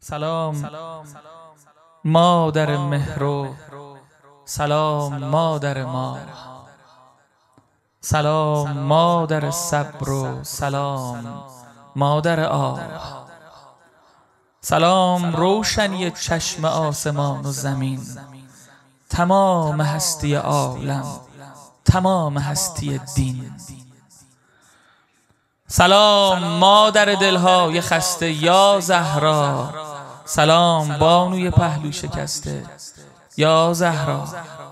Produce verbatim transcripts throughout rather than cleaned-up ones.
سلام مادر مهر و سلام مادر ما، سلام مادر صبر و سلام مادر آه، سلام روشنی چشم آسمان و زمین، تمام هستی عالم، تمام هستی دین. سلام مادر دلهای خسته یا زهرا، سلام بانوی پهلو شکسته یا زهرا،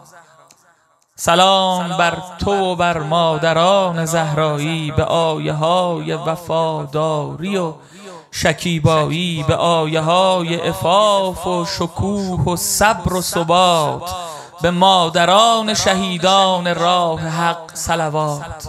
سلام بر تو و بر مادران زهرایی، به آیه های وفاداری و شکیبایی، به آیه های عفاف و شکوه و صبر و ثبات، به مادران شهیدان راه حق صلوات.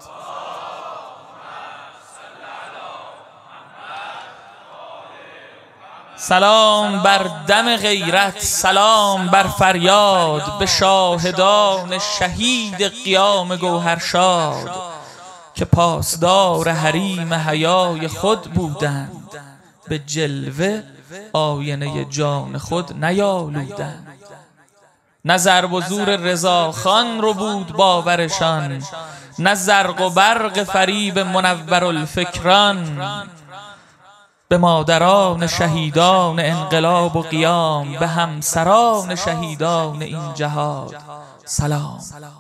سلام بر دم غیرت، سلام بر فریاد، به شاهدان شهید قیام گوهرشاد، که پاسدار حریم حیای خود بودند، به جلوه آینه جان خود نیالودند. نه ضرب و زور رضاخان رو بود باورشان، نه زرق و برق فریب منورالفکران، به مادران شهیدان انقلاب و قیام، به همسران شهیدان این جهاد سلام.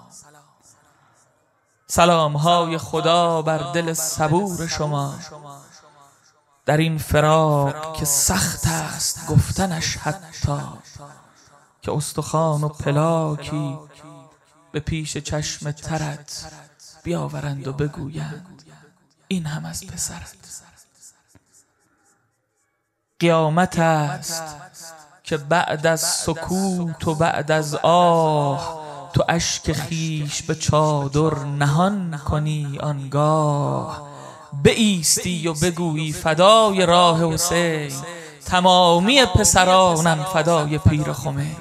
سلام های خدا بر دل صبور شما، در این فراق که سخت است گفتنش، حتی که استخوان و پلاکی به پیش چشم ترت بیاورند و بگویند این هم از پسرت. قیامت است که بعد از سکوت و بعد از آه، تو اشک خیش به چادر نهان کنی، آنگاه بایستی و بگویی فدای راه حسین، تمامی پسرانم فدای پیر خمین.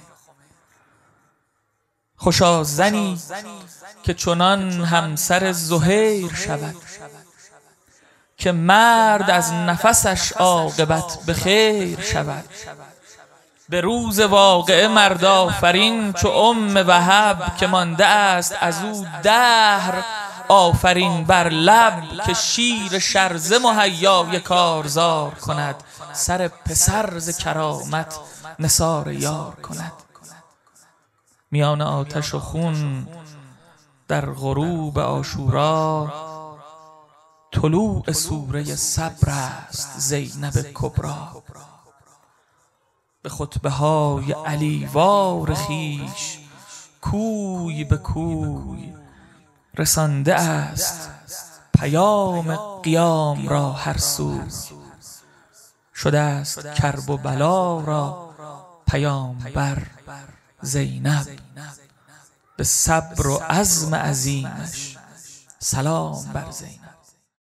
خوشا زنی که چنان همسر زهیر شود، که مرد از نفسش عاقبت به خیر شود. به روز واقعه مرد آفرین چو ام وهب، که مانده است از او دهر آفرین بر لب، که شیر شرزه مهیای کارزار کند، سر پسر ز کرامت نثار یار کند. میان آتش و خون در غروب عاشورا، طلوع سوره صبر است زینب کبرا. به خطبه های علیوار خویش کوی به کوی، رسانده است پیام قیام را هر سو، شده است کرب و بلا را پیام بر زینب. به صبر و عزم عظیمش سلام بر زینب.